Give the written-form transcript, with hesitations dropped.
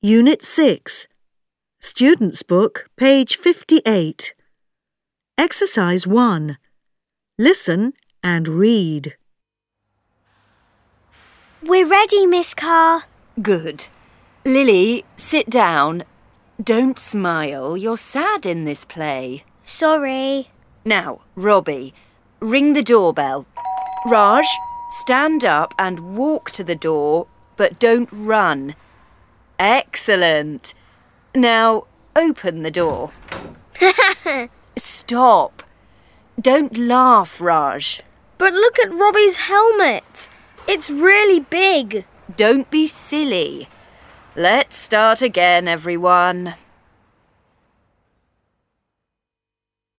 Unit 6. Student's Book, page 58. Exercise 1. Listen and read. We're ready, Miss Carr. Good. Lily, sit down. Don't smile. You're sad in this play. Sorry. Now, Robbie, ring the doorbell. Raj, stand up and walk to the door, but don't run. Excellent. Now, open the door. Stop. Don't laugh, Raj. But look at Robbie's helmet. It's really big. Don't be silly. Let's start again, everyone.